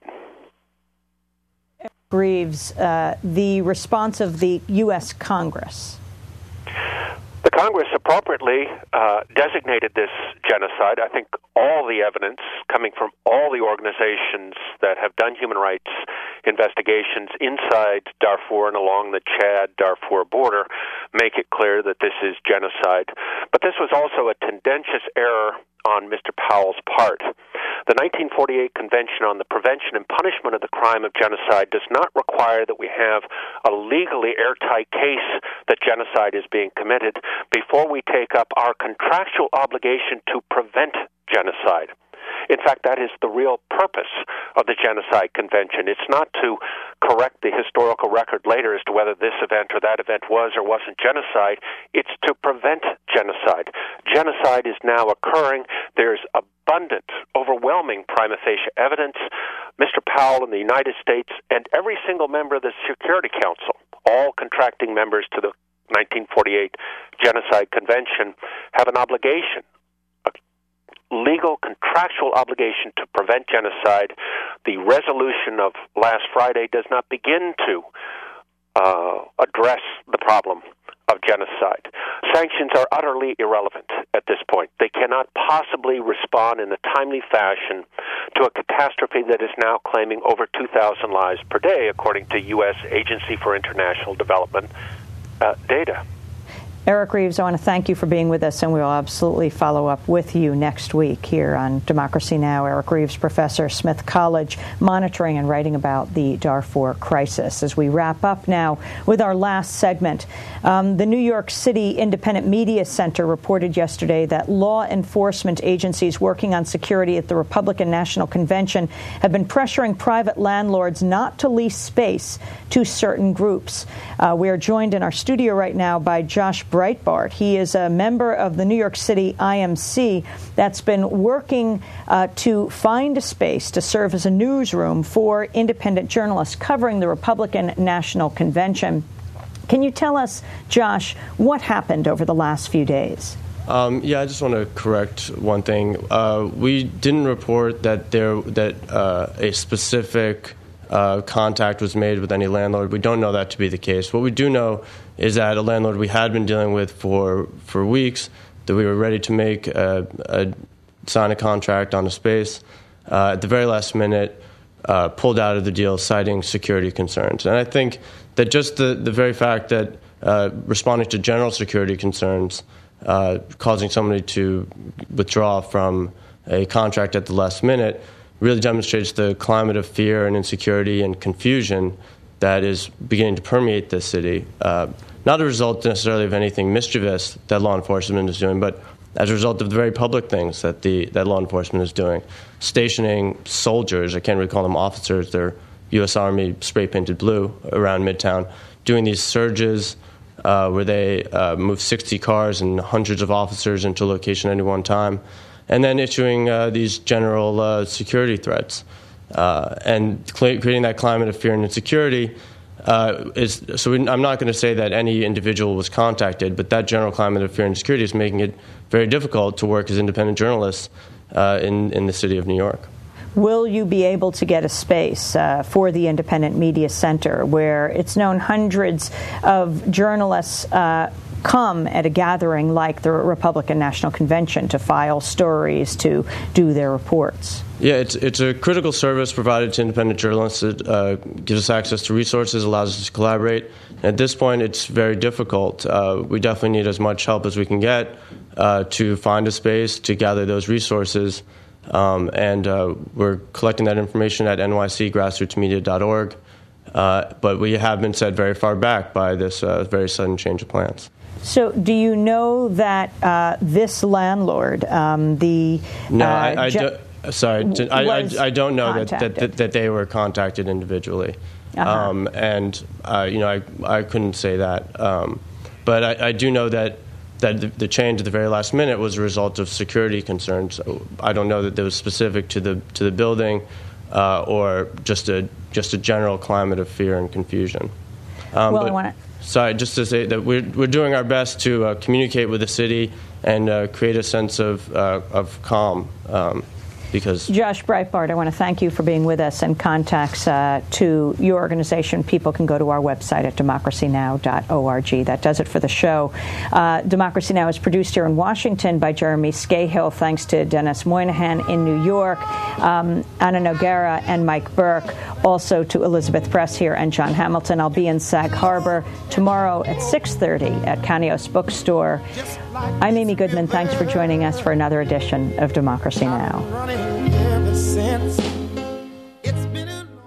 Greaves, the response of the U.S. Congress. The Congress appropriately designated this genocide. I think all the evidence coming from all the organizations that have done human rights investigations inside Darfur and along the Chad-Darfur border make it clear that this is genocide. But this was also a tendentious error on Mr. Powell's part. The 1948 Convention on the Prevention and Punishment of the Crime of Genocide does not require that we have a legally airtight case that genocide is being committed before we take up our contractual obligation to prevent genocide. In fact, that is the real purpose of the Genocide Convention. It's not to correct the historical record later as to whether this event or that event was or wasn't genocide. It's to prevent genocide. Genocide is now occurring. There's abundant, overwhelming prima facie evidence. Mr. Powell in the United States and every single member of the Security Council, all contracting members to the 1948 Genocide Convention, have an obligation, legal contractual obligation to prevent genocide. The resolution of last Friday does not begin to address the problem of genocide. Sanctions are utterly irrelevant at this point. They cannot possibly respond in a timely fashion to a catastrophe that is now claiming over 2,000 lives per day, according to U.S. Agency for International Development data. Eric Reeves, I want to thank you for being with us, and we will absolutely follow up with you next week here on Democracy Now! Eric Reeves, professor, Smith College, monitoring and writing about the Darfur crisis. As we wrap up now with our last segment, the New York City Independent Media Center reported yesterday that law enforcement agencies working on security at the Republican National Convention have been pressuring private landlords not to lease space to certain groups. We are joined in our studio right now by Josh Breitbart. He is a member of the New York City IMC that's been working to find a space to serve as a newsroom for independent journalists covering the Republican National Convention. Can you tell us, Josh, what happened over the last few days? I just want to correct one thing. We didn't report that a specific contact was made with any landlord. We don't know that to be the case. What we do know is that a landlord we had been dealing with for weeks, that we were ready to sign a contract on a space, at the very last minute pulled out of the deal citing security concerns. And I think that just the very fact that responding to general security concerns, causing somebody to withdraw from a contract at the last minute, really demonstrates the climate of fear and insecurity and confusion that is beginning to permeate this city. Not a result necessarily of anything mischievous that law enforcement is doing, but as a result of the very public things that law enforcement is doing. Stationing soldiers, I can't really call them officers, they're U.S. Army spray-painted blue around Midtown, doing these surges where they move 60 cars and hundreds of officers into a location at any one time, and then issuing these general security threats. And creating that climate of fear and insecurity I'm not going to say that any individual was contacted, but that general climate of fear and insecurity is making it very difficult to work as independent journalists in the city of New York. Will you be able to get a space for the Independent Media Center, where it's known hundreds of journalists come at a gathering like the Republican National Convention to file stories, to do their reports? Yeah, it's a critical service provided to independent journalists. It gives us access to resources, allows us to collaborate. At this point, it's very difficult. We definitely need as much help as we can get to find a space, to gather those resources. And we're collecting that information at nycgrassrootsmedia.org. But we have been set very far back by this very sudden change of plans. So do you know that this landlord, I don't know that they were contacted individually. And I couldn't say that. But I do know that the change at the very last minute was a result of security concerns. I don't know that it was specific to the building or just a general climate of fear and confusion. Sorry, just to say that we're doing our best to communicate with the city and create a sense of calm. Because Josh Breitbart, I want to thank you for being with us, and contacts to your organization. People can go to our website at democracynow.org. That does it for the show. Democracy Now! Is produced here in Washington by Jeremy Scahill. Thanks to Dennis Moynihan in New York, Anna Noguera and Mike Burke. Also to Elizabeth Press here and John Hamilton. I'll be in Sag Harbor tomorrow at 6:30 at Kanios Bookstore. I'm Amy Goodman. Thanks for joining us for another edition of Democracy Now! Ever since